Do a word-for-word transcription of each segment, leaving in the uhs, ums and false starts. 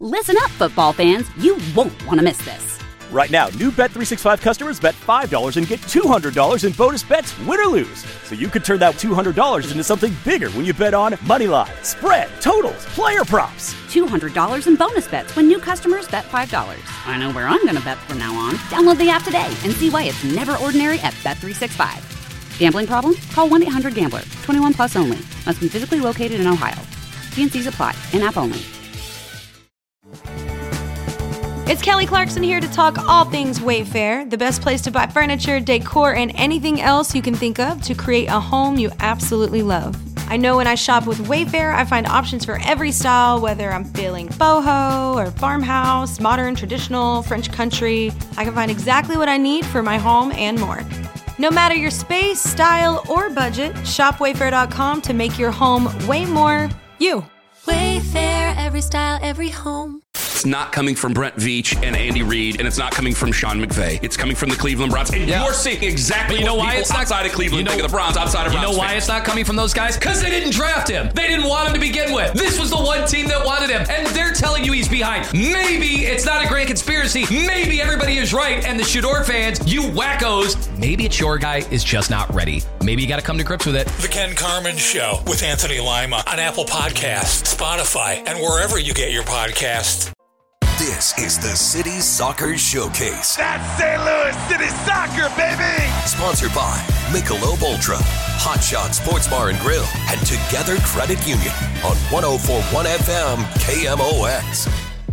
Listen up, football fans. You won't want to miss this. Right now, new Bet three sixty-five customers bet five dollars and get two hundred dollars in bonus bets, win or lose. So you could turn that two hundred dollars into something bigger when you bet on money line, spread, totals, player props. two hundred dollars in bonus bets when new customers bet five dollars. I know where I'm going to bet from now on. Download the app today and see why it's never ordinary at Bet three sixty-five. Gambling problem? Call one eight hundred gambler. twenty-one plus only. Must be physically located in Ohio. T and C's apply. In-app only. It's Kelly Clarkson here to talk all things Wayfair, the best place to buy furniture, decor, and anything else you can think of to create a home you absolutely love. I know when I shop with Wayfair, I find options for every style, whether I'm feeling boho or farmhouse, modern, traditional, French country. I can find exactly what I need for my home and more. No matter your space, style, or budget, shop wayfair dot com to make your home way more you. Wayfair, every style, every home. It's not coming from Brent Veach and Andy Reid, and it's not coming from Sean McVay. It's coming from the Cleveland Browns. And yeah. you're seeing exactly you know what why people it's not, outside of Cleveland you know, think of the Browns, outside of You Browns know why fans. it's not coming from those guys? Because they didn't draft him. They didn't want him to begin with. This was the one team that wanted him, and they're telling you he's behind. Maybe it's not a grand conspiracy. Maybe everybody is right, and the Shador fans, you wackos, maybe it's your guy is just not ready. Maybe you got to come to grips with it. The Ken Carman Show with Anthony Lima on Apple Podcasts, Spotify, and wherever you get your podcasts. This is the City Soccer Showcase. That's Saint Louis City Soccer, baby! Sponsored by Michelob Ultra, Hot Shot Sports Bar and Grill, and Together Credit Union on one oh four point one F M K M O X.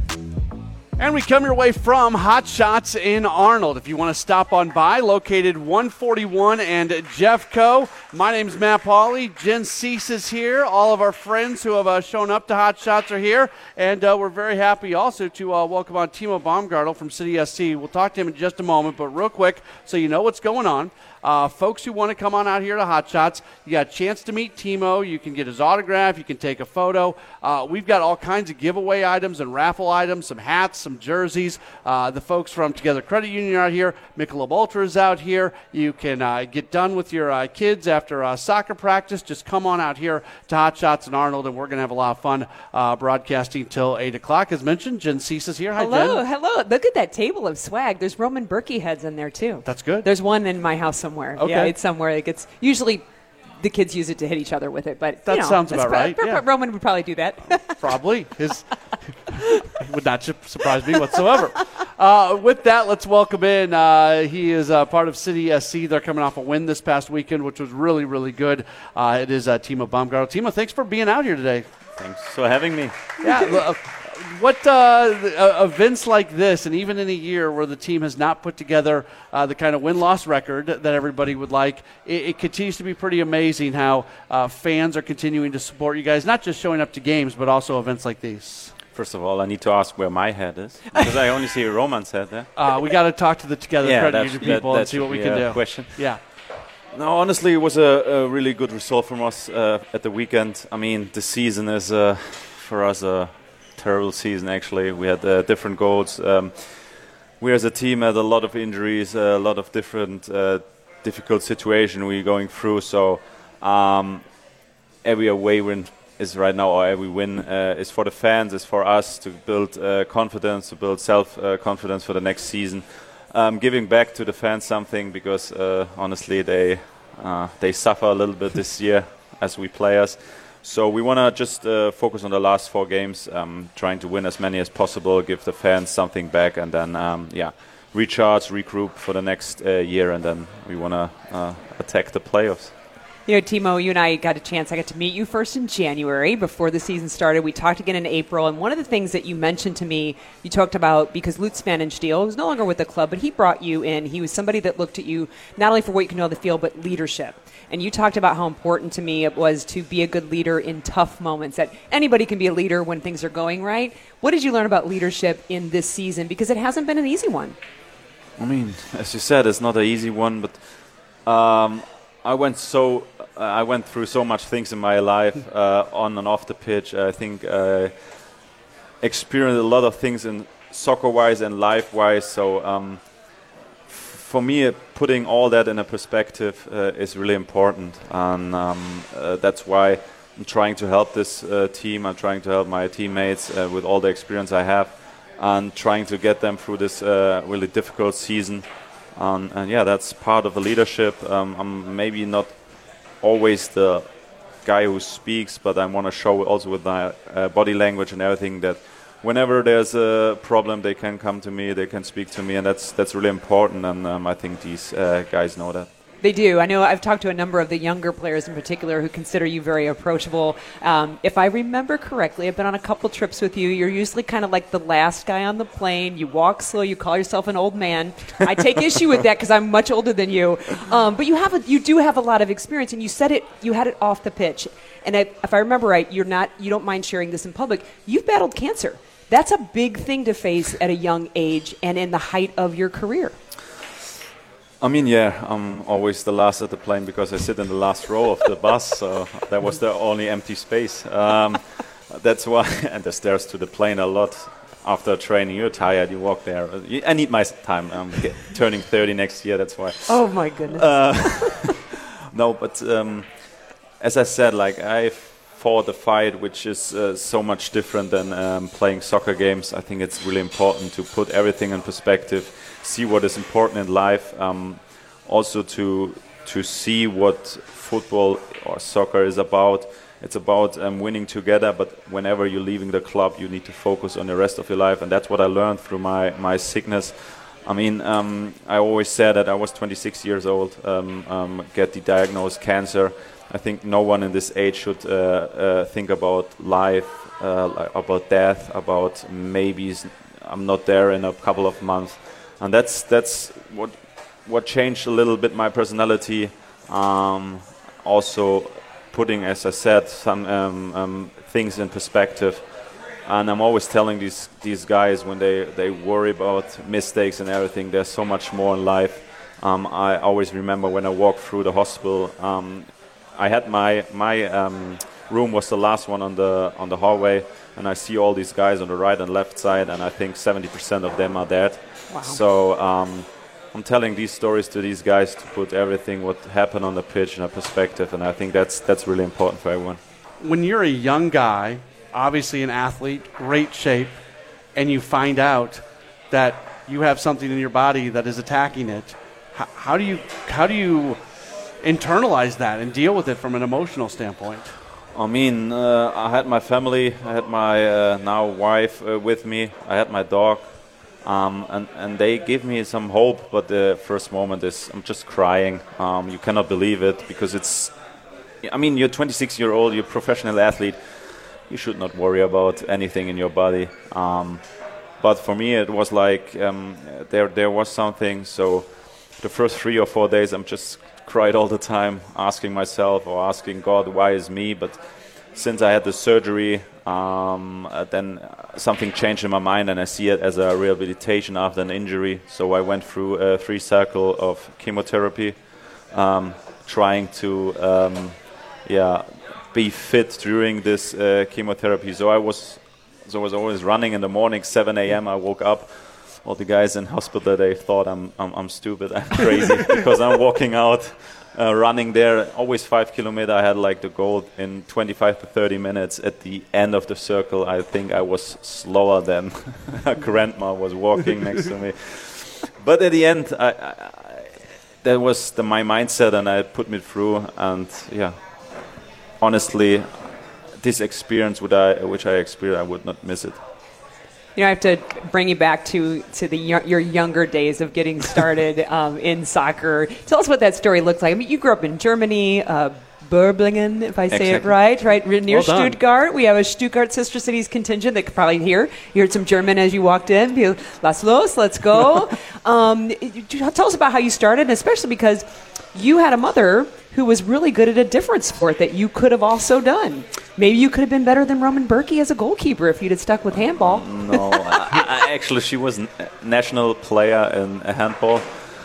And we come your way from Hot Shots in Arnold. If you want to stop on by, located one forty-one and Jeffco. My name's Matt Pauley. Jen Cease is here. All of our friends who have uh, shown up to Hot Shots are here. And uh, we're very happy also to uh, welcome on Timo Baumgartel from City S C. We'll talk to him in just a moment, but real quick, so you know what's going on. Uh, folks who want to come on out here to Hot Shots, you got a chance to meet Timo. You can get his autograph. You can take a photo. Uh, we've got all kinds of giveaway items and raffle items, some hats, some jerseys. Uh, the folks from Together Credit Union are out here. Michelob Ultra is out here. You can uh, get done with your uh, kids after uh, soccer practice. Just come on out here to Hot Shots in Arnold, and we're going to have a lot of fun uh, broadcasting till eight o'clock. As mentioned, Jen Cease is here. Hi, hello, Jen. Hello. Look at that table of swag. There's Roman Berkey heads in there, too. That's good. There's one in my house somewhere. Okay. Yeah, it's somewhere. It gets usually the kids use it to hit each other with it, but that you know, sounds about pro- right. pro- yeah. Roman would probably do that. Probably. His would not surprise me whatsoever. Uh, with that, let's welcome in. Uh, he is uh, part of City S C. They're coming off a win this past weekend, which was really, really good. Uh, it is uh, Timo Baumgartel. Timo, thanks for being out here today. Thanks for having me. Yeah. Look, what uh, uh, events like this, and even in a year where the team has not put together uh, the kind of win-loss record that everybody would like, it, it continues to be pretty amazing how uh, fans are continuing to support you guys, not just showing up to games, but also events like these. First of all, I need to ask where my head is, because I only see Roman's head there. Uh, we got to talk to the Together yeah, Credit Union people that, and see what we can do. Question. Yeah. No, honestly, it was a, a really good result from us uh, at the weekend. I mean, the season is, uh, for us, a terrible season, actually. We had uh, different goals. Um, we as a team had a lot of injuries, a lot of different uh, difficult situations we're going through. So um, every away win is right now, or every win uh, is for the fans, is for us to build uh, confidence, to build self-confidence uh, for the next season. Um, giving back to the fans something, because uh, honestly they uh, they suffer a little bit this year as we players. So we want to just uh, focus on the last four games, um, trying to win as many as possible, give the fans something back, and then um, yeah, recharge, regroup for the next uh, year, and then we want to uh, attack the playoffs. You know, Timo, you and I got a chance. I got to meet you first in January before the season started. We talked again in April, and one of the things that you mentioned to me, you talked about, because Lutz Van Stiel was no longer with the club, but he brought you in. He was somebody that looked at you not only for what you can do on the field, but leadership. And you talked about how important to me it was to be a good leader in tough moments, that anybody can be a leader when things are going right. What did you learn about leadership in this season? Because it hasn't been an easy one. I mean, as you said, it's not an easy one, but um, I went so uh, I went through so much things in my life, uh, on and off the pitch. I think I experienced a lot of things in soccer-wise and life-wise. So um, f- for me, uh, putting all that in a perspective uh, is really important, and um, uh, that's why I'm trying to help this uh, team. I'm trying to help my teammates uh, with all the experience I have, and trying to get them through this uh, really difficult season. Um, and yeah, that's part of the leadership. Um, I'm maybe not always the guy who speaks, but I want to show also with my uh, body language and everything that whenever there's a problem, they can come to me, they can speak to me, and that's that's really important. And um, I think these uh, guys know that. They do. I know I've talked to a number of the younger players in particular who consider you very approachable. Um, if I remember correctly, I've been on a couple trips with you. You're usually kind of like the last guy on the plane. You walk slow. You call yourself an old man. I take issue with that because I'm much older than you. Um, but you have a, you do have a lot of experience, and you said it. You had it off the pitch. And I, if I remember right, you're not. You don't mind sharing this in public. You've battled cancer. That's a big thing to face at a young age and in the height of your career. I mean, yeah, I'm always the last at the plane because I sit in the last row of the bus, so that was the only empty space. Um, that's why, and the stairs to the plane a lot. After training, you're tired, you walk there. I need my time. I'm get, turning thirty next year, that's why. Oh, my goodness. Uh, no, but um, as I said, like, I fought a fight which is uh, so much different than um, playing soccer games. I think it's really important to put everything in perspective, see what is important in life, um, also to to see what football or soccer is about. It's about um, winning together, but whenever you're leaving the club, you need to focus on the rest of your life, and that's what I learned through my, my sickness. I mean, um, I always said that I was twenty-six years old, um, um, get the diagnosed cancer. I think no one in this age should uh, uh, think about life, uh, about death, about maybe I'm not there in a couple of months. And that's that's what what changed a little bit my personality. Um, also putting, as I said, some um, um, things in perspective. And I'm always telling these these guys when they, they worry about mistakes and everything, there's so much more in life. Um, I always remember when I walked through the hospital, um, I had my my um, room was the last one on the on the hallway, and I see all these guys on the right and left side, and I think seventy percent of them are dead. Wow. So um, I'm telling these stories to these guys to put everything what happened on the pitch in a perspective, and I think that's that's really important for everyone. When you're a young guy, obviously an athlete, great shape, and you find out that you have something in your body that is attacking it, how, how do you how do you internalize that and deal with it from an emotional standpoint? I mean, uh, I had my family, I had my uh, now wife uh, with me, I had my dog, um, and, and they give me some hope, but the first moment is I'm just crying. Um, you cannot believe it because it's, I mean, you're twenty-six year old, you're a professional athlete, you should not worry about anything in your body. Um, but for me, it was like um, there there was something, so the first three or four days I'm just cried all the time, asking myself or asking God, why is me? But since I had the surgery, um, uh, then something changed in my mind, and I see it as a rehabilitation after an injury. So I went through a three cycle of chemotherapy, um, trying to um, yeah be fit during this uh, chemotherapy. So I was so I was always running in the morning, seven a.m. I woke up. All the guys in hospital, they thought I'm I'm, I'm stupid, I'm crazy because I'm walking out, uh, running there, always five kilometer. I had like the goal in twenty-five to thirty minutes. At the end of the circle, I think I was slower than a grandma was walking next to me. But at the end, I, I, that was the, my mindset, and I put me through. And yeah, honestly, this experience, would I, which I experienced, I would not miss it. You know, I have to bring you back to, to the your younger days of getting started um, in soccer. Tell us what that story looked like. I mean, you grew up in Germany, uh, Böblingen, if I say exactly. it right, right near well Stuttgart. We have a Stuttgart Sister Cities contingent that could probably hear. You heard some German as you walked in. You, Las los, let's go. um, tell us about how you started, and especially because you had a mother who was really good at a different sport that you could have also done. Maybe you could have been better than Roman Berkey as a goalkeeper if you'd have stuck with handball. No, I, I actually, she was a national player in handball.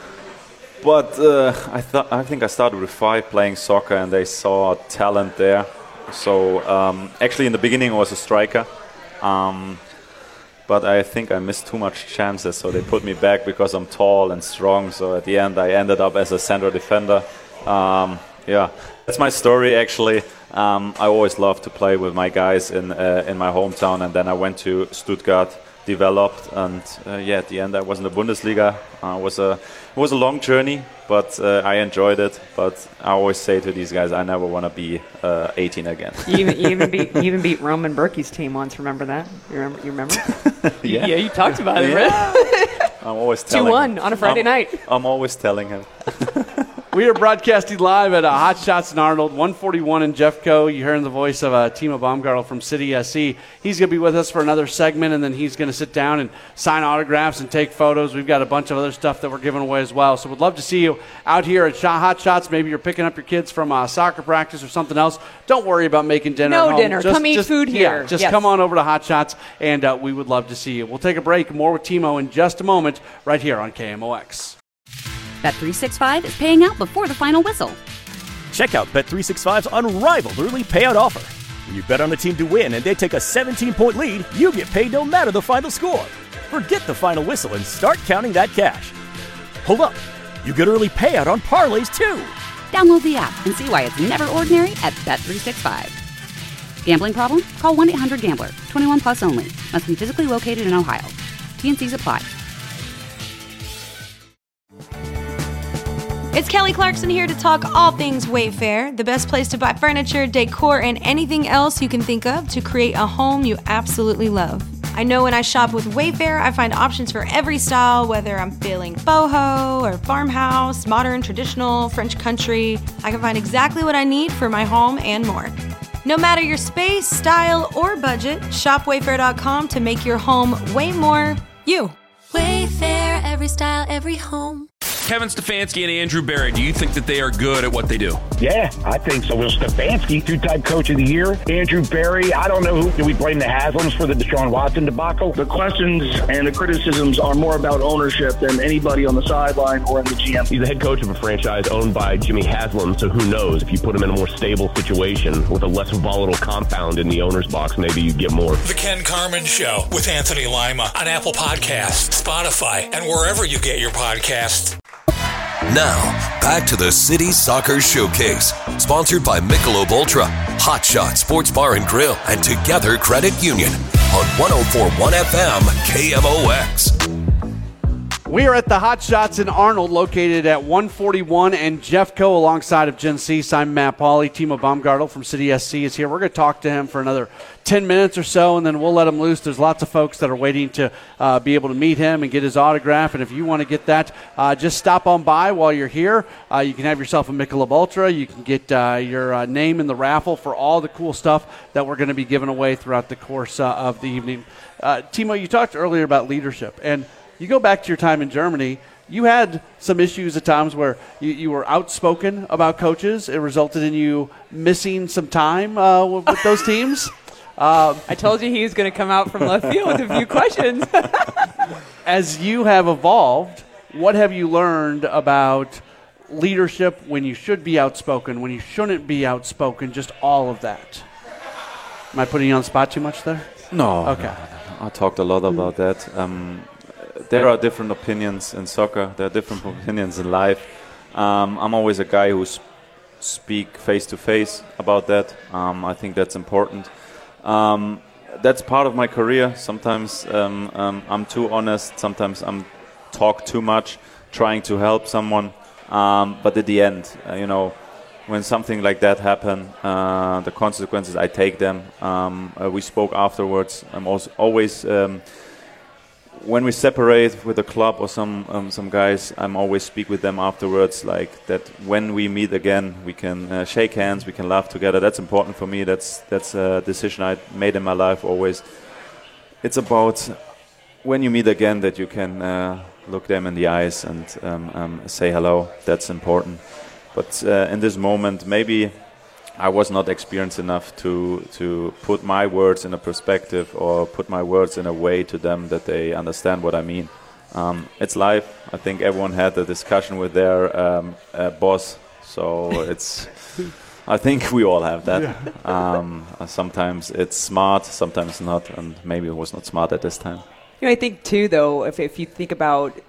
But uh, I thought I think I started with five playing soccer, and they saw talent there. So um, actually, in the beginning, I was a striker. Um, but I think I missed too much chances, so they put me back because I'm tall and strong. So at the end, I ended up as a central defender. Um, yeah, that's my story actually. Um, I always loved to play with my guys in uh, in my hometown, and then I went to Stuttgart, developed, and uh, yeah, at the end I was in the Bundesliga. Uh, it was a it was a long journey, but uh, I enjoyed it. But I always say to these guys, I never want to be uh, eighteen again. You even, you even beat you even beat Roman Berkey's team once. Remember that? You remember? You remember? yeah. yeah, you talked about it, yeah. right? I'm always telling two one him. on a Friday I'm, night. I'm always telling him. We are broadcasting live at uh, Hot Shots in Arnold, one forty-one in Jeffco. You're hearing the voice of uh, Timo Baumgartel from City S C. He's going to be with us for another segment, and then he's going to sit down and sign autographs and take photos. We've got a bunch of other stuff that we're giving away as well. So we'd love to see you out here at Hot Shots. Maybe you're picking up your kids from uh, soccer practice or something else. Don't worry about making dinner No at home. dinner. Just, come eat just, food here. Yeah, just yes. come on over to Hot Shots, and uh, we would love to see you. We'll take a break. More with Timo in just a moment right here on K M O X. Bet three sixty-five is paying out before the final whistle. Check out Bet three sixty-five's unrivaled early payout offer. When you bet on a team to win and they take a seventeen-point lead, you get paid no matter the final score. Forget the final whistle and start counting that cash. Hold up. You get early payout on parlays, too. Download the app and see why it's never ordinary at Bet three sixty-five. Gambling problem? Call one eight hundred gambler. twenty-one plus only. Must be physically located in Ohio. T and C's apply. It's Kelly Clarkson here to talk all things Wayfair, the best place to buy furniture, decor, and anything else you can think of to create a home you absolutely love. I know when I shop with Wayfair, I find options for every style, whether I'm feeling boho or farmhouse, modern, traditional, French country. I can find exactly what I need for my home and more. No matter your space, style, or budget, shop wayfair dot com to make your home way more you. Wayfair, every style, every home. Kevin Stefanski and Andrew Berry, do you think that they are good at what they do? Yeah, I think so. Well, Stefanski, two-time coach of the year. Andrew Berry, I don't know who. Do we blame the Haslams for the Deshaun Watson debacle? The questions and the criticisms are more about ownership than anybody on the sideline or in the G M. He's the head coach of a franchise owned by Jimmy Haslam, so who knows? If you put him in a more stable situation with a less volatile compound in the owner's box, maybe you get more. The Ken Carman Show with Anthony Lima on Apple Podcasts, Spotify, and wherever you get your podcasts. Now, back to the City Soccer Showcase, sponsored by Michelob Ultra, Hot Shot Sports Bar and Grill, and Together Credit Union on one oh four point one F M K M O X. We are at the Hot Shots in Arnold, located at one forty-one and Jeffco, alongside of Jen Cease. I'm Matt Pauley. Timo Baumgartel from City S C is here. We're going to talk to him for another ten minutes or so, and then we'll let him loose. There's lots of folks that are waiting to uh, be able to meet him and get his autograph, and if you want to get that, uh, just stop on by while you're here. Uh, you can have yourself a Michelob Ultra. You can get uh, your uh, name in the raffle for all the cool stuff that we're going to be giving away throughout the course uh, of the evening. Uh, Timo, you talked earlier about leadership, and you go back to your time in Germany, you had some issues at times where you, you were outspoken about coaches. It resulted in you missing some time uh, with, with those teams. Um, I told you he was going to come out from left field with a few questions. As you have evolved, what have you learned about leadership, when you should be outspoken, when you shouldn't be outspoken, just all of that? Am I putting you on the spot too much there? No. Okay. No, no, no. I talked a lot about that. Um, There are different opinions in soccer. There are different opinions in life. Um, I'm always a guy who sp- speak face to face about that. Um, I think that's important. Um, that's part of my career. Sometimes um, um, I'm too honest. Sometimes I'm talk too much, trying to help someone. Um, but at the end, uh, you know, when something like that happen, uh, the consequences, I take them. Um, uh, we spoke afterwards. I'm also always. Um, When we separate with a club or some um, some guys, I'm always speak with them afterwards, like that. When we meet again, we can uh, shake hands, we can laugh together. That's important for me. That's that's a decision I made in my life always. It's about when you meet again that you can uh, look them in the eyes and um, um, say hello. That's important. But uh, in this moment, maybe I was not experienced enough to to put my words in a perspective or put my words in a way to them that they understand what I mean. Um, it's life. I think everyone had a discussion with their um, uh, boss, so it's. I think we all have that. Yeah. Um, sometimes it's smart, sometimes not, and maybe it was not smart at this time. You know, I think too, though, if if you think about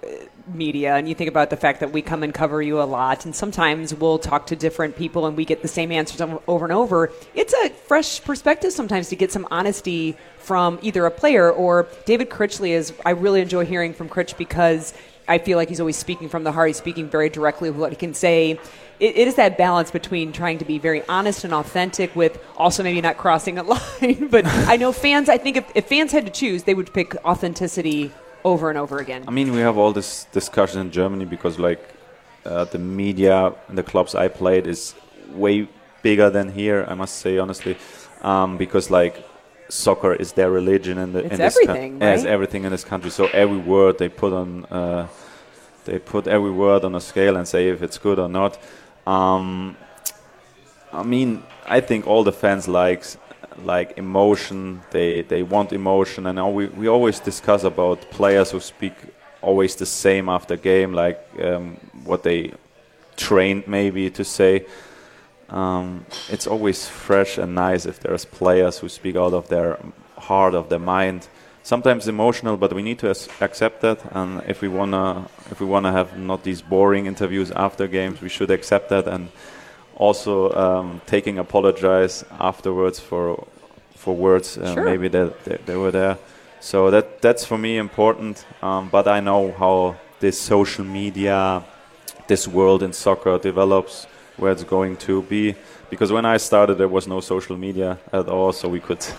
media, and you think about the fact that we come and cover you a lot, and sometimes we'll talk to different people and we get the same answers over and over. It's a fresh perspective sometimes to get some honesty from either a player or David Critchley. Is I really enjoy hearing from Critch because I feel like he's always speaking from the heart. He's speaking very directly with what he can say. It, it is that balance between trying to be very honest and authentic with also maybe not crossing a line. But I know fans, I think if, if fans had to choose, they would pick authenticity over and over again. I mean, we have all this discussion in Germany because, like, uh, the media in the clubs I played is way bigger than here, I must say, honestly, um, because, like, soccer is their religion in the it's in this everything, co- right? It's everything in this country. So every word they put on, uh, they put every word on a scale and say if it's good or not. Um, I mean, I think all the fans likes like emotion. They they want emotion, and now we we always discuss about players who speak always the same after game, like um, what they trained maybe to say. Um, it's always fresh and nice if there's players who speak out of their heart, of their mind. Sometimes emotional, but we need to as- accept that. And if we wanna, if we wanna have not these boring interviews after games, we should accept that. And also um, taking apologize afterwards for for words uh, Sure. maybe that they, they were there. So that that's for me important. Um, but I know how this social media, this world in soccer develops, where it's going to be, because when I started there was no social media at all, so we could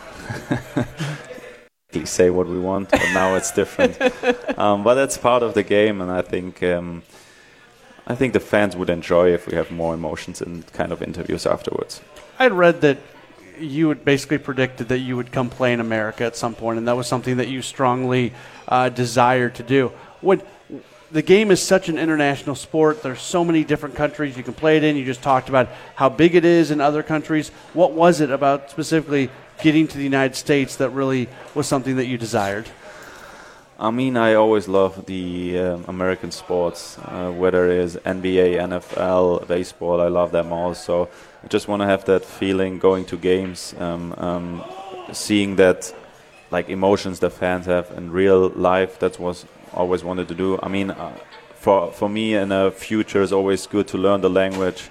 say what we want, but now it's different. Um, but that's part of the game, and I think um, I think the fans would enjoy if we have more emotions in kind of interviews afterwards. I had read that you had basically predicted that you would come play in America at some point, and that was something that you strongly uh, desired to do. When the game is such an international sport, there's so many different countries you can play it in. You just talked about how big it is in other countries. What was it about specifically getting to the United States that really was something that you desired? I mean, I always love the um, American sports, uh, whether it is N B A, N F L, baseball. I love them all. So I just want to have that feeling going to games, um, um, seeing that like emotions the fans have in real life. That was always wanted to do. I mean, uh, for for me in the future, it's always good to learn the language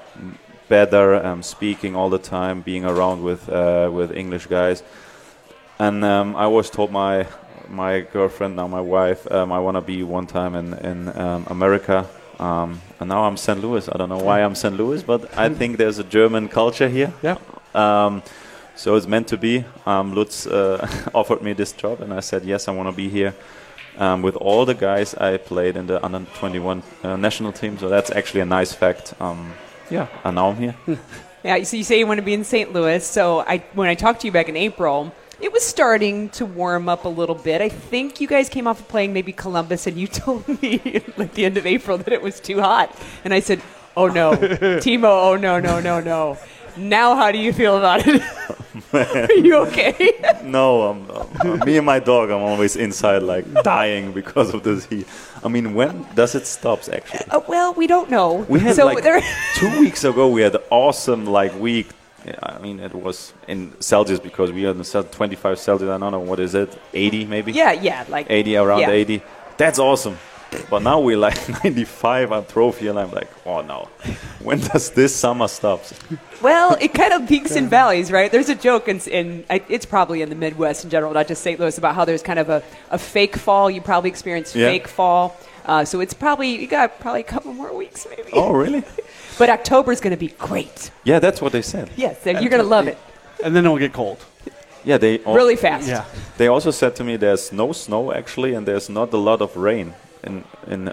better, um, speaking all the time, being around with uh, with English guys. And um, I always told my my girlfriend, now my wife, um, I want to be one time in in um, America. Um, and now I'm Saint Louis. I don't know why I'm Saint Louis, but I think there's a German culture here. Yeah. Um, so it's meant to be. Um, Lutz uh, offered me this job, and I said yes, I want to be here. Um, with all the guys I played in the under twenty-one uh, national team, so that's actually a nice fact. Um, yeah, and now I'm here. Yeah, so you say you want to be in Saint Louis. So I, when I talked to you back in April, it was starting to warm up a little bit. I think you guys came off of playing maybe Columbus, and you told me at the end of April that it was too hot. And I said, oh, no. Timo, oh, no, no, no, no. Now how do you feel about it? Are you okay? No, um, um, me and my dog, I'm always inside like dying because of this heat. I mean, when does it stop, actually? Uh, well, we don't know. We had so like there two weeks ago, we had an awesome like week. I mean, it was in Celsius because we had in twenty-five Celsius. I don't know, what is it, eighty maybe? Yeah, yeah. like eighty, around yeah. eighty. That's awesome. But now we're like ninety-five on trophy, and I'm like, oh no, when does this summer stop? Well, it kind of peaks and valleys, right? There's a joke, in, in it's probably in the Midwest in general, not just Saint Louis, about how there's kind of a, a fake fall. You probably experience Yeah. fake fall. Uh, so it's probably, you got probably a couple more weeks maybe. Oh, really? But October's going to be great. Yeah, that's what they said. Yes, you're going to love it. And then it'll get cold. Yeah, they al- Really fast. Yeah. They also said to me there's no snow actually, and there's not a lot of rain in in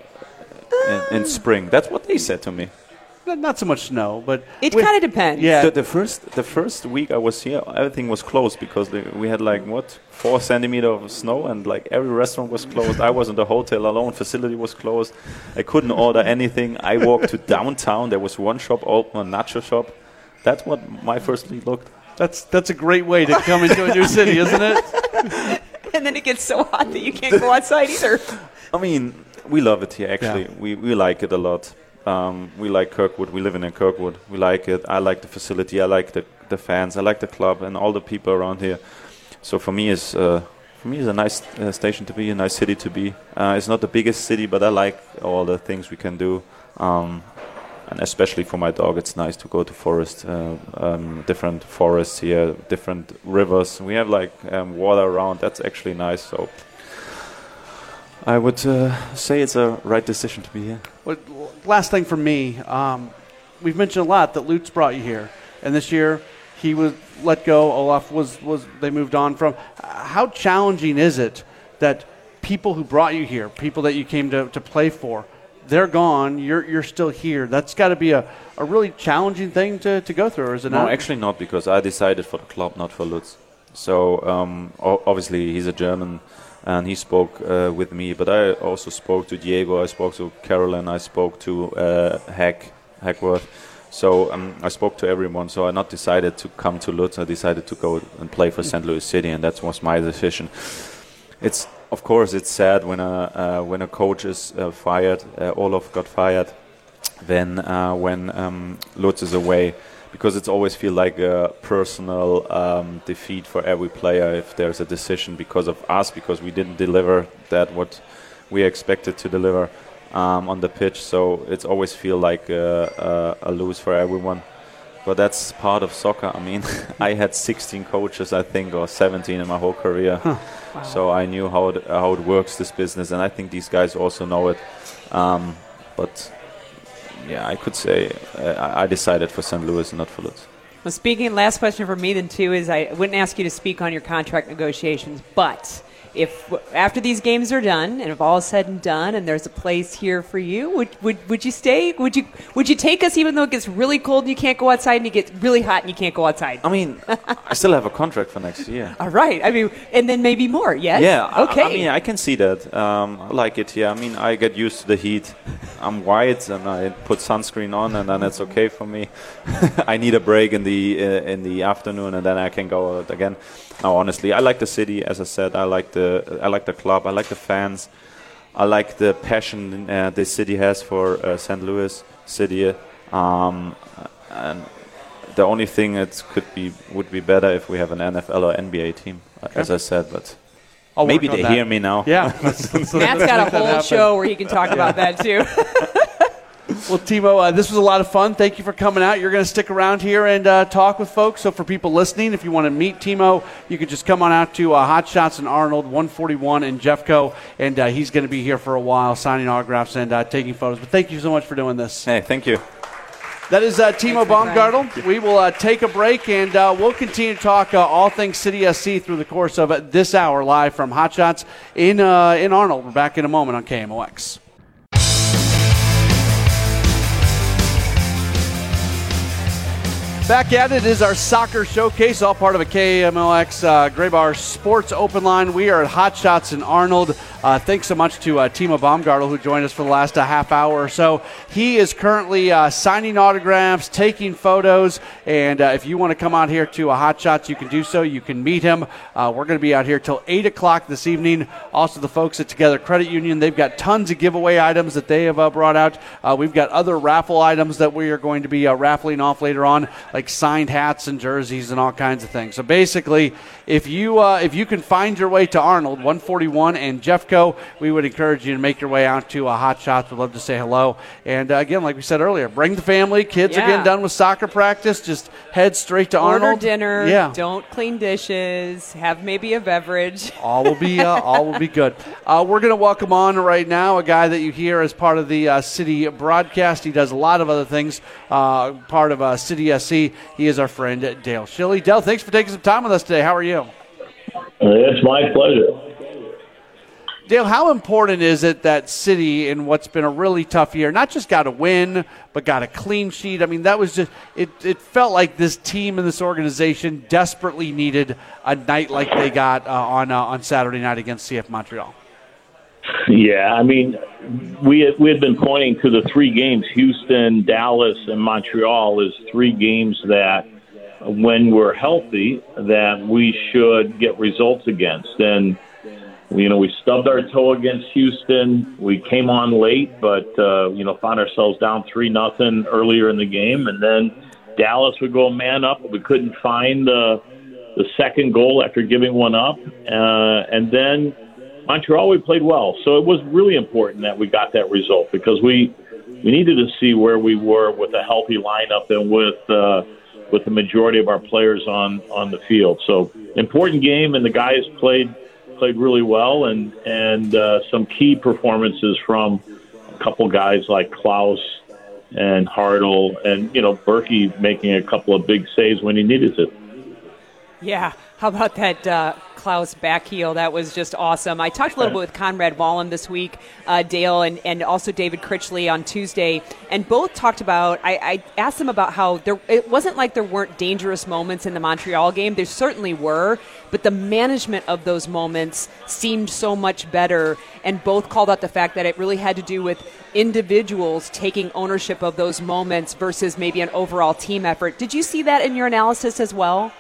in, in spring. That's what they said to me. Not- Not so much snow, but It with- kind of depends. Yeah. The, the first the first week I was here, everything was closed because the, we had like what four centimeter of snow, and like every restaurant was closed. I was in the hotel alone. Facility was closed. I couldn't order anything. I walked to downtown. There was one shop open, a nacho shop. That's what my first week looked. That's that's a great way to come into a new city, isn't it? And then it gets so hot that you can't go outside either. I mean, we love it here. Actually, Yeah. we we like it a lot. Um, we like Kirkwood. We live in Kirkwood. We like it. I like the facility. I like the the fans. I like the club and all the people around here. So for me, it's uh, for me, it's a nice uh, station to be, a nice city to be. Uh, it's not the biggest city, but I like all the things we can do. Um, and especially for my dog, it's nice to go to forest, uh, um, different forests here, different rivers. We have like um, water around. That's actually nice. So I would uh, say it's a right decision to be here. Well, last thing for me, um, we've mentioned a lot that Lutz brought you here, and this year he was let go. Olaf was was they moved on from. How challenging is it that people who brought you here, people that you came to, to play for, they're gone, you're you're still here? That's got to be a, a really challenging thing to, to go through, or is it no, not? No, actually not, because I decided for the club, not for Lutz. So um, o- obviously he's a German, and he spoke uh, with me, but I also spoke to Diego, I spoke to Carolyn, I spoke to uh, Hack, Hackworth. So um, I spoke to everyone, so I not decided to come to Lutz, I decided to go and play for Saint Louis City, and that was my decision. It's Of course, it's sad when a uh, when a coach is uh, fired. Uh, Olaf got fired. Then uh, when um, Lutz is away, because it's always feel like a personal um, defeat for every player if there's a decision because of us, because we didn't deliver that what we expected to deliver um, on the pitch. So it's always feel like a, a, a lose for everyone. But that's part of soccer. I mean, I had sixteen coaches, I think, or seventeen in my whole career. Huh. Wow. So I knew how it, how it works, this business, and I think these guys also know it. Um, but, yeah, I could say uh, I decided for Saint Louis and not for Lutz. Well, speaking, last question for me then, too, is I wouldn't ask you to speak on your contract negotiations, but if after these games are done and if all is said and done and there's a place here for you, would would, would you stay? Would you would you take us even though it gets really cold and you can't go outside and it gets really hot and you can't go outside? I mean, I still have a contract for next year. All right. I mean, and then maybe more, yes? Yeah. Okay. I, I mean, I can see that. Um, I like it here. I mean, I get used to the heat. I'm white and I put sunscreen on and then it's okay for me. I need a break in the uh, in the afternoon and then I can go out again. No, honestly, I like the city. As I said, I like the I like the club. I like the fans. I like the passion uh, this city has for uh, Saint Louis City. Um, and the only thing that could be would be better if we have an N F L or N B A team, okay. as I said. But I'll maybe they that. hear me now. Yeah, Matt's got a whole show where he can talk about that too. Well, Timo, uh, this was a lot of fun. Thank you for coming out. You're going to stick around here and uh, talk with folks. So for people listening, if you want to meet Timo, you could just come on out to uh, Hot Shots in Arnold, one forty-one in Jeffco, and uh, he's going to be here for a while signing autographs and uh, taking photos. But thank you so much for doing this. Hey, thank you. That is uh, Timo Baumgartel. We will uh, take a break, and uh, we'll continue to talk uh, all things City S C through the course of uh, this hour live from Hot Shots in, uh, in Arnold. We're back in a moment on K M O X. Back at it is our soccer showcase, all part of a K M L X uh, Graybar Sports Open Line. We are at Hot Shots in Arnold. Uh, thanks so much to uh, Timo Baumgartel, who joined us for the last uh, half hour or so. He is currently uh, signing autographs, taking photos, and uh, if you want to come out here to uh, Hot Shots, you can do so. You can meet him. Uh, we're going to be out here till eight o'clock this evening. Also, the folks at Together Credit Union, they've got tons of giveaway items that they have uh, brought out. Uh, we've got other raffle items that we are going to be uh, raffling off later on, like signed hats and jerseys and all kinds of things. So basically, if you uh, if you can find your way to Arnold, one forty-one and Jeffco, we would encourage you to make your way out to a Hot Shots. We'd love to say hello. And uh, again, like we said earlier, bring the family. Kids yeah. are getting done with soccer practice. Just head straight to Order Arnold. dinner. Yeah. Don't clean dishes. Have maybe a beverage. All will be uh, all will be good. Uh, we're going to welcome on right now a guy that you hear as part of the uh, City broadcast. He does a lot of other things. Uh, part of uh, City S C. He is our friend Dale Schilly. Dale, thanks for taking some time with us today. How are you? It's my pleasure. Dale, how important is it that City, in what's been a really tough year, not just got a win, but got a clean sheet? I mean, that was just it, it felt like this team and this organization desperately needed a night like they got uh, on uh, on Saturday night against C F Montreal. Yeah, I mean, we had, we had been pointing to the three games, Houston, Dallas, and Montreal, as three games that, when we're healthy, that we should get results against. And you know, we stubbed our toe against Houston. We came on late, but, uh, you know, found ourselves down three nothing earlier in the game. And then Dallas would go man up. We couldn't find the the second goal after giving one up. Uh, and then Montreal, we played well. So it was really important that we got that result because we we needed to see where we were with a healthy lineup and with uh, with the majority of our players on, on the field. So important game, and the guys played played really well, and, and uh, some key performances from a couple guys like Klaus and Hartle and, you know, Berkey making a couple of big saves when he needed to. Yeah, how about that uh, Klaus back heel? That was just awesome. I talked a little bit with Conrad Wallem this week, uh, Dale, and, and also David Critchley on Tuesday, and both talked about, I, I asked them about how there, it wasn't like there weren't dangerous moments in the Montreal game. There certainly were, but the management of those moments seemed so much better, and both called out the fact that it really had to do with individuals taking ownership of those moments versus maybe an overall team effort. Did you see that in your analysis as well?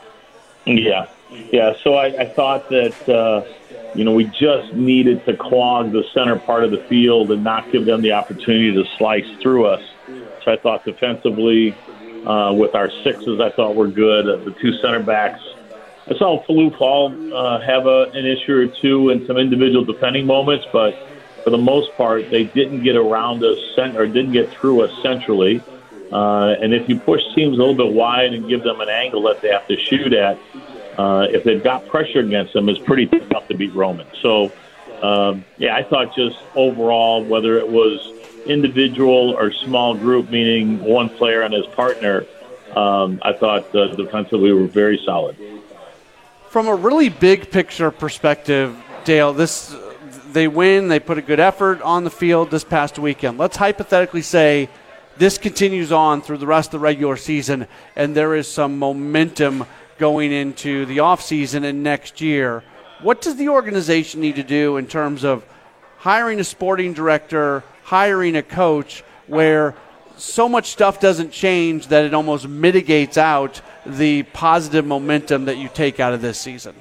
Yeah, yeah. So I, I thought that, uh, you know, we just needed to clog the center part of the field and not give them the opportunity to slice through us. So I thought defensively, uh, with our sixes, I thought were good. Uh, the two center backs, I saw Falou Fall uh, have a, an issue or two in some individual defending moments, but for the most part, they didn't get around us cent- or didn't get through us centrally. Uh, and if you push teams a little bit wide and give them an angle that they have to shoot at, uh, if they've got pressure against them, it's pretty tough to beat Roman. So, um, yeah, I thought just overall, whether it was individual or small group, meaning one player and his partner, um, I thought uh, defensively we were very solid. From a really big picture perspective, Dale, this they win, they put a good effort on the field this past weekend. Let's hypothetically say this continues on through the rest of the regular season, and there is some momentum going into the offseason and next year. What does the organization need to do in terms of hiring a sporting director, hiring a coach, where so much stuff doesn't change that it almost mitigates out the positive momentum that you take out of this season?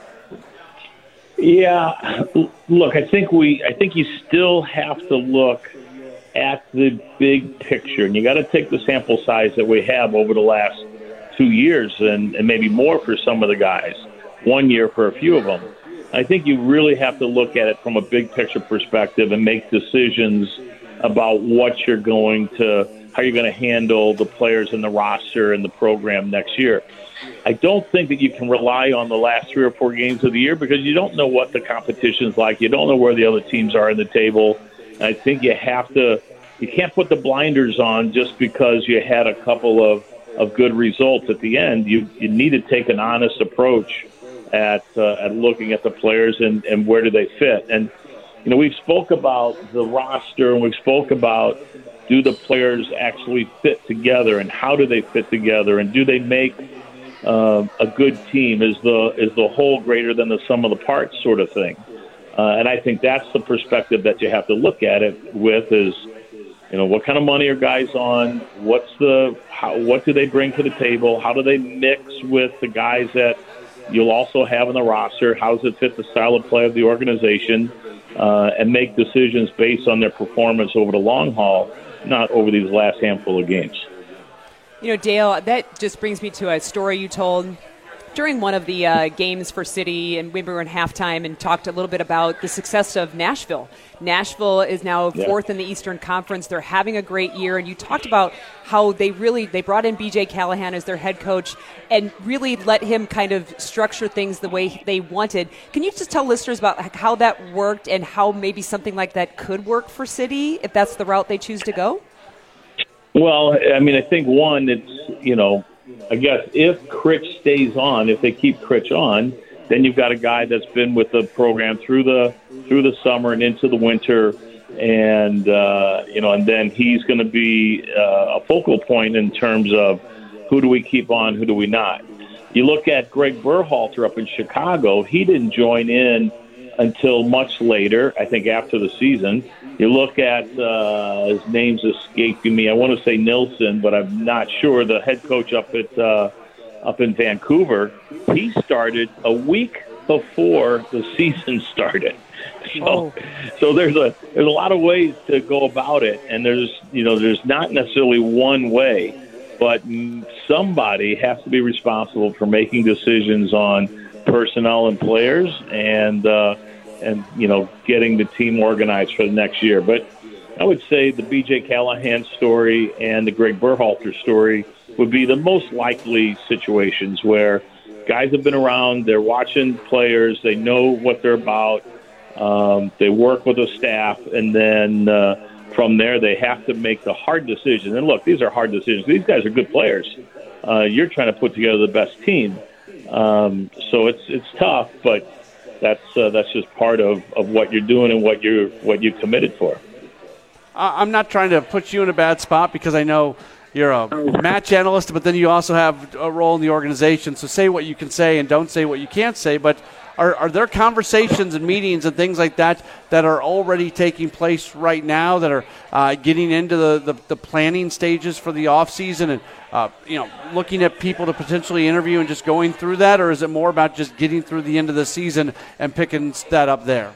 Yeah, look, I think we, I think you still have to look at the big picture, and you got to take the sample size that we have over the last two years and, and maybe more for some of the guys, one year for a few of them. I think you really have to look at it from a big picture perspective and make decisions about what you're going to, how you're going to handle the players in the roster and the program next year. I don't think that you can rely on the last three or four games of the year because you don't know what the competition's like. You don't know where the other teams are in the table. I think you have to, you can't put the blinders on just because you had a couple of, of good results at the end. You you need to take an honest approach at uh, at looking at the players and, and where do they fit. And, you know, we've spoke about the roster and we've spoke about do the players actually fit together and how do they fit together and do they make uh, a good team? Is the, is the whole greater than the sum of the parts sort of thing? Uh, and I think that's the perspective that you have to look at it with is, you know, what kind of money are guys on? What's the, how, what do they bring to the table? How do they mix with the guys that you'll also have in the roster? How does it fit the style of play of the organization? Uh, and make decisions based on their performance over the long haul, not over these last handful of games. You know, Dale, that just brings me to a story you told during one of the uh, games for City, and we were in halftime and talked a little bit about the success of Nashville. Nashville is now yeah. fourth in the Eastern Conference. They're having a great year, and you talked about how they really they brought in B J Callahan as their head coach and really let him kind of structure things the way they wanted. Can you just tell listeners about how that worked and how maybe something like that could work for City if that's the route they choose to go? Well, I mean, I think, one, it's, you know, I guess if Critch stays on, if they keep Critch on, then you've got a guy that's been with the program through the through the summer and into the winter, and uh, you know, and then he's going to be uh, a focal point in terms of who do we keep on, who do we not. You look at Greg Berhalter up in Chicago; he didn't join in until much later, I think, after the season. You look at uh, his name's escaping me. I want to say Nilsson, but I'm not sure. The head coach up at uh, up in Vancouver, he started a week before the season started. So, oh. so there's a there's a lot of ways to go about it, and there's you know there's not necessarily one way. but somebody has to be responsible for making decisions on personnel and players, and uh, and you know, getting the team organized for the next year. But I would say the B J Callahan story and the Greg Berhalter story would be the most likely situations where guys have been around, they're watching players, they know what they're about, um, they work with the staff, and then uh, from there they have to make the hard decision. And look, these are hard decisions. These guys are good players. Uh, you're trying to put together the best team. Um, so it's it's tough, but that's uh, that's just part of, of what you're doing and what you're what you committed for. I'm not trying to put you in a bad spot because I know you're a match analyst, but then you also have a role in the organization. So say what you can say and don't say what you can't say. But are, are there conversations and meetings and things like that that are already taking place right now that are uh, getting into the, the, the planning stages for the offseason and, uh, you know, looking at people to potentially interview and just going through that? Or is it more about just getting through the end of the season and picking that up there?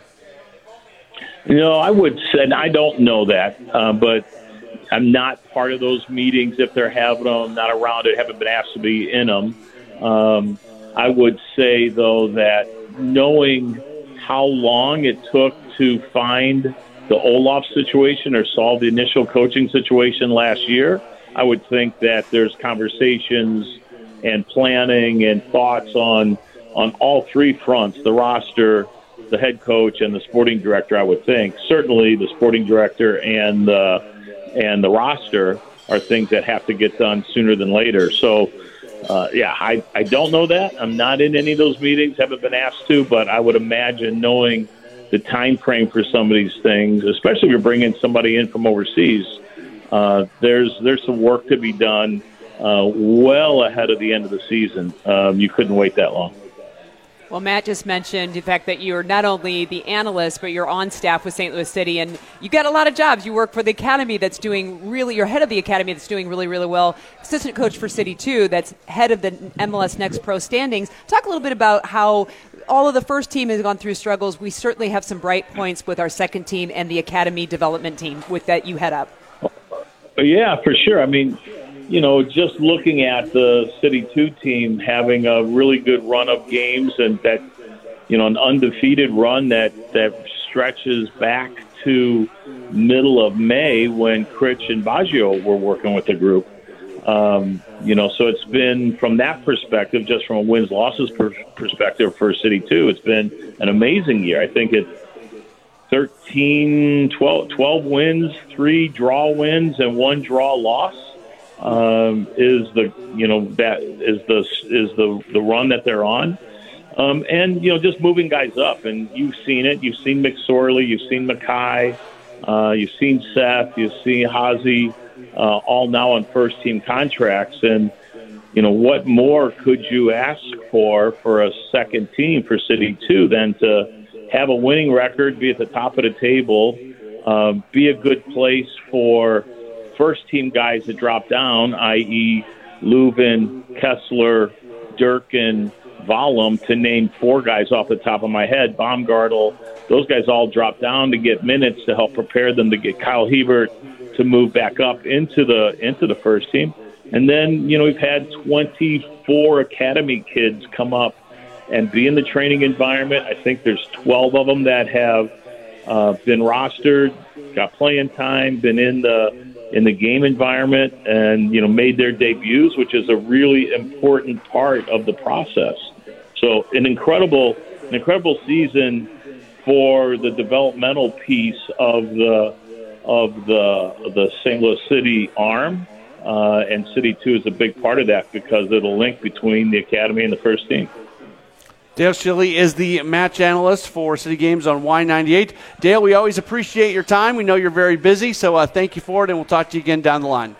You know, I would say, I don't know that, uh, but I'm not part of those meetings if they're having them, not around it, haven't been asked to be in them. Um, I would say, though, that knowing how long it took to find the Olaf situation or solve the initial coaching situation last year, I would think that there's conversations and planning and thoughts on on all three fronts, the roster, the head coach, and the sporting director, I would think. Certainly the sporting director and the, and the roster are things that have to get done sooner than later. So, uh, yeah, I, I don't know that. I'm not in any of those meetings, haven't been asked to, but I would imagine knowing the time frame for some of these things, especially if you're bringing somebody in from overseas, uh, there's there's some work to be done uh, well ahead of the end of the season. Um, you couldn't wait that long. Well, Matt just mentioned the fact that you're not only the analyst, but you're on staff with Saint Louis City, and you got a lot of jobs. You work for the academy that's doing really, you're head of the academy that's doing really, really well. Assistant coach for City two, that's head of the M L S Next Pro standings. Talk a little bit about how all of the first team has gone through struggles. We certainly have some bright points with our second team and the academy development team with that you head up. Yeah, for sure. I mean, you know, just looking at the City two team having a really good run of games and that, you know, an undefeated run that, that stretches back to middle of May when Critch and Baggio were working with the group. Um, you know, so it's been, from that perspective, just from a wins-losses per- perspective for City two, it's been an amazing year. I think it's thirteen, twelve, twelve wins, three draw wins, and one draw loss. Um, is the you know that is the is the the run that they're on, um, and you know just moving guys up, and you've seen it. You've seen McSorley, you've seen Mackay, uh, you've seen Seth, you've seen Hazy, uh, all now on first team contracts, and you know what more could you ask for for a second team for City two than to have a winning record, be at the top of the table, uh, be a good place for first-team guys that drop down, that is. Leuven, Kessler, Durkin, Vollum, to name four guys off the top of my head, Baumgartel, those guys all drop down to get minutes to help prepare them to get Kyle Hebert to move back up into the into the first team. And then, you know, we've had twenty-four academy kids come up and be in the training environment. I think there's twelve of them that have uh, been rostered, got playing time, been in the in the game environment, and you know made their debuts, which is a really important part of the process. So an incredible, an incredible season for the developmental piece of the of the the Saint Louis City arm, uh, and City two is a big part of that because it'll link between the academy and the first team. Dale Schilly is the match analyst for City Games on Y ninety-eight. Dale, we always appreciate your time. We know you're very busy, so uh, thank you for it, and we'll talk to you again down the line.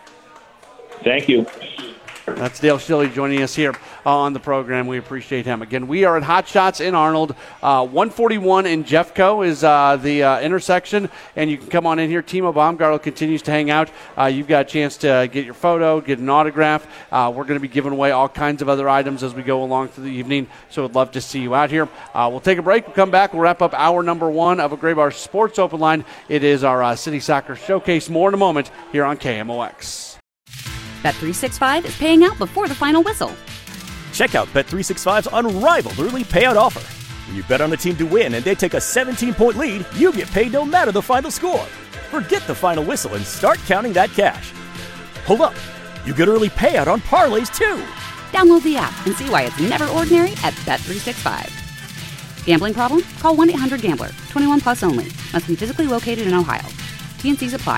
Thank you. That's Dale Schilly joining us here uh, on the program. We appreciate him. Again, we are at Hot Shots in Arnold. Uh, one forty-one in Jeffco is uh, the uh, intersection, and you can come on in here. Timo Baumgartel continues to hang out. Uh, you've got a chance to get your photo, get an autograph. Uh, we're going to be giving away all kinds of other items as we go along through the evening, so I'd love to see you out here. Uh, we'll take a break. We'll come back. We'll wrap up hour number one of a Graybar Sports Open Line. It is our uh, City Soccer Showcase. More in a moment here on K M O X. Bet three sixty-five is paying out before the final whistle. Check out Bet three sixty-five's unrivaled early payout offer. When you bet on a team to win and they take a seventeen-point lead, you get paid no matter the final score. Forget the final whistle and start counting that cash. Hold up. You get early payout on parlays, too. Download the app and see why it's never ordinary at Bet three sixty-five. Gambling problem? Call one eight hundred gambler. twenty-one plus only. Must be physically located in Ohio. T and C's apply.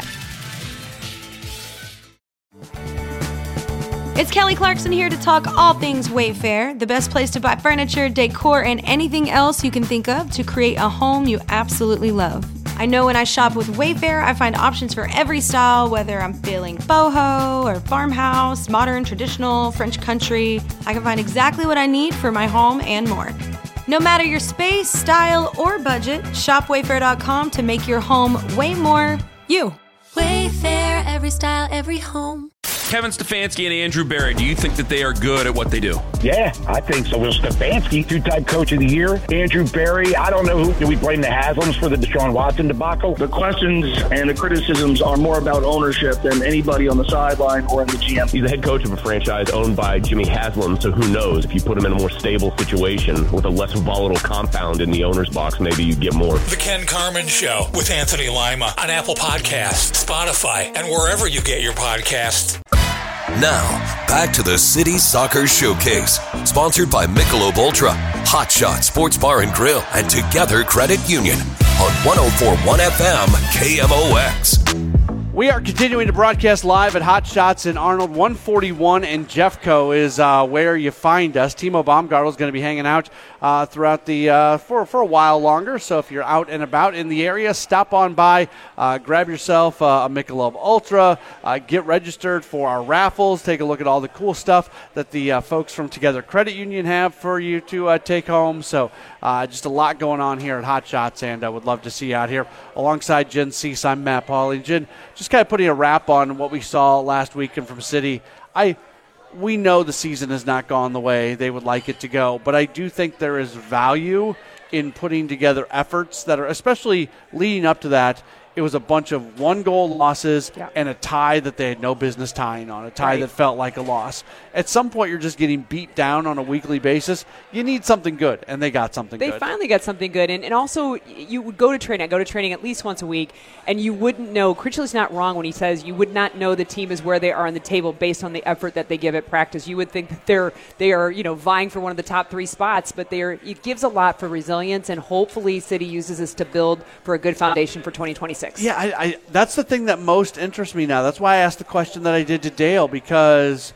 It's Kelly Clarkson here to talk all things Wayfair, the best place to buy furniture, decor, and anything else you can think of to create a home you absolutely love. I know when I shop with Wayfair, I find options for every style, whether I'm feeling boho or farmhouse, modern, traditional, French country. I can find exactly what I need for my home and more. No matter your space, style, or budget, shop wayfair dot com to make your home way more you. Wayfair, every style, every home. Kevin Stefanski and Andrew Berry, do you think that they are good at what they do? Yeah, I think so. Well, Stefanski, two-time coach of the year. Andrew Berry, I don't know who. Do we blame the Haslams for the Deshaun Watson debacle? The questions and the criticisms are more about ownership than anybody on the sideline or in the G M. He's the head coach of a franchise owned by Jimmy Haslam, so who knows? If you put him in a more stable situation with a less volatile compound in the owner's box, maybe you get more. The Ken Carman Show with Anthony Lima on Apple Podcasts, Spotify, and wherever you get your podcasts. Now, back to the City Soccer Showcase, sponsored by Michelob Ultra, Hot Shot Sports Bar and Grill, and Together Credit Union on one oh four point one F M K M O X. We are continuing to broadcast live at Hot Shots in Arnold. one forty-one and Jeffco is uh, where you find us. Timo Baumgartel is going to be hanging out uh, throughout the uh, for for a while longer. So if you're out and about in the area, stop on by, uh, grab yourself uh, a Michelob Ultra, uh, get registered for our raffles. Take a look at all the cool stuff that the uh, folks from Together Credit Union have for you to uh, take home. So uh, just a lot going on here at Hot Shots, and I would love to see you out here alongside Jen Cease. I'm Matt Pauley. Jen, just kind of putting a wrap on what we saw last weekend from City. I we know the season has not gone the way they would like it to go, but I do think there is value in putting together efforts that are, especially leading up to that, it was a bunch of one-goal losses yeah. and a tie that they had no business tying on, a tie right. that felt like a loss. At some point, you're just getting beat down on a weekly basis. You need something good, and they got something they good. They finally got something good. And, and also, you would go to training. I go to training at least once a week, and you wouldn't know. Critchley's not wrong when he says you would not know the team is where they are on the table based on the effort that they give at practice. You would think that they're they are you know vying for one of the top three spots, but they are, it gives a lot for resilience, and hopefully City uses this to build for a good foundation for twenty twenty-six. Yeah, I, I, that's the thing that most interests me now. That's why I asked the question that I did to Dale, because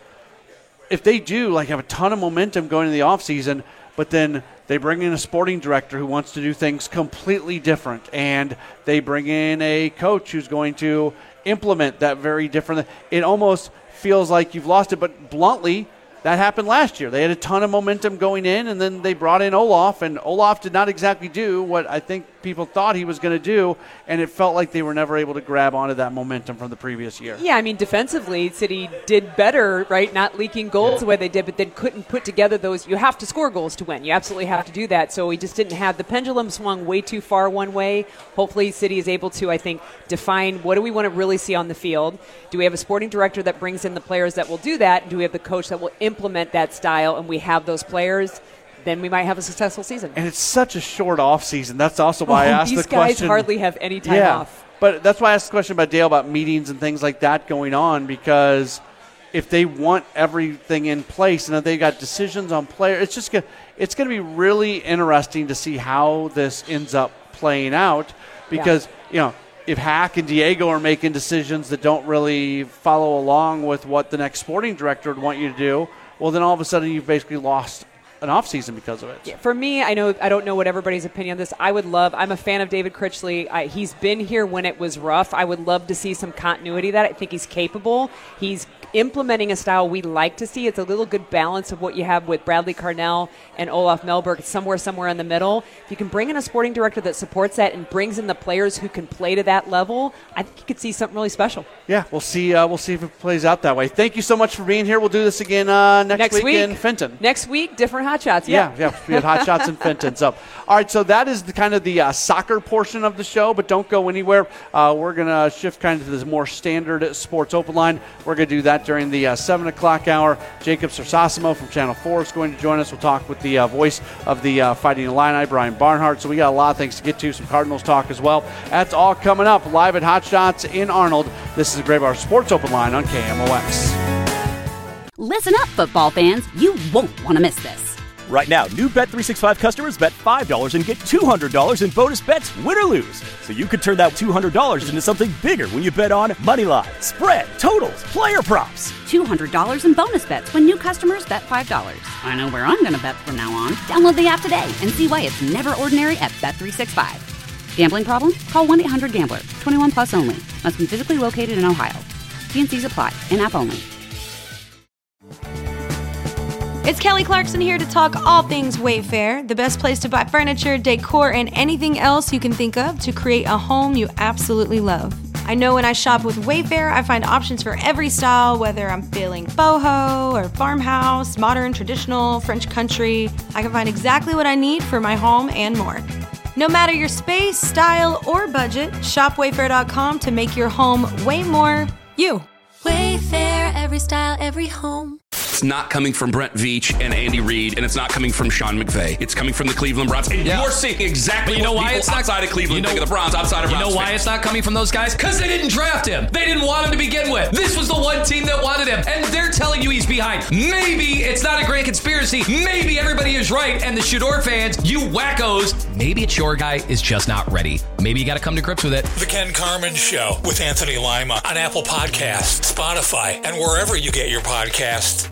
if they do like have a ton of momentum going into the offseason, but then they bring in a sporting director who wants to do things completely different, and they bring in a coach who's going to implement that very different. It almost feels like you've lost it, but bluntly, that happened last year. They had a ton of momentum going in, and then they brought in Olaf, and Olaf did not exactly do what I think people thought he was going to do, and it felt like they were never able to grab onto that momentum from the previous year. Yeah, I mean, defensively, City did better, right, not leaking goals yeah. the way they did, but they couldn't put together those. You have to score goals to win. You absolutely have to do that. So we just didn't have the pendulum swung way too far one way. Hopefully City is able to, I think, define what do we want to really see on the field. Do we have a sporting director that brings in the players that will do that? Do we have the coach that will implement that style, and we have those players? Then we might have a successful season. And it's such a short off season. That's also why oh, I asked the question. These guys hardly have any time yeah, off. But that's why I asked the question about Dale about meetings and things like that going on, because if they want everything in place and if they've got decisions on players, it's just gonna, it's going to be really interesting to see how this ends up playing out, because yeah. you know, if Hack and Diego are making decisions that don't really follow along with what the next sporting director would want you to do, well, then all of a sudden you've basically lost an offseason because of it. Yeah, for me, I know I don't know what everybody's opinion on this. I would love, I'm a fan of David Critchley. I, he's been here when it was rough. I would love to see some continuity of that. I think he's capable. He's implementing a style we like to see. It's a little good balance of what you have with Bradley Carnell and Olaf Melberg. It's somewhere, somewhere in the middle. If you can bring in a sporting director that supports that and brings in the players who can play to that level, I think you could see something really special. Yeah, we'll see. Uh, we'll see if it plays out that way. Thank you so much for being here. We'll do this again uh, next, next week, week in Fenton. Next week, different Hot Shots. Yeah, yeah, yeah we have Hot Shots in Fenton. So, all right, so that is the kind of the uh, soccer portion of the show, but don't go anywhere. Uh, we're going to shift kind of to this more standard sports open line. We're going to do that that during the uh, seven o'clock hour. Jacob Sersasimo from Channel four is going to join us. We'll talk with the uh, voice of the uh, Fighting Illini, Brian Barnhart. So we got a lot of things to get to, some Cardinals talk as well. That's all coming up live at Hot Shots in Arnold. This is the Graybar Sports Open Line on K M O X. Listen up, football fans. You won't want to miss this. Right now, new Bet three sixty-five customers bet five dollars and get two hundred dollars in bonus bets, win or lose. So you could turn that two hundred dollars into something bigger when you bet on money line, spread, totals, player props. two hundred dollars in bonus bets when new customers bet five dollars. I know where I'm going to bet from now on. Download the app today and see why it's never ordinary at Bet three sixty-five. Gambling problem? Call one eight hundred gambler. twenty-one plus only. Must be physically located in Ohio. T and C's apply. In-app only. It's Kelly Clarkson here to talk all things Wayfair, the best place to buy furniture, decor, and anything else you can think of to create a home you absolutely love. I know when I shop with Wayfair, I find options for every style, whether I'm feeling boho or farmhouse, modern, traditional, French country. I can find exactly what I need for my home and more. No matter your space, style, or budget, shop wayfair dot com to make your home way more you. Wayfair, every style, every home. It's not coming from Brent Veach and Andy Reid, and it's not coming from Sean McVay. It's coming from the Cleveland Browns. And Yeah. you're seeing exactly But you know what why people it's not- outside of Cleveland you know- think of the Browns, outside of You Browns know why fans. it's not coming from those guys? Because they didn't draft him. They didn't want him to begin with. This was the one team that wanted him, and they're telling you he's behind. Maybe it's not a grand conspiracy. Maybe everybody is right, and the Shador fans, you wackos, maybe it's your guy is just not ready. Maybe you got to come to grips with it. The Ken Carman Show with Anthony Lima on Apple Podcasts, Spotify, and wherever you get your podcasts.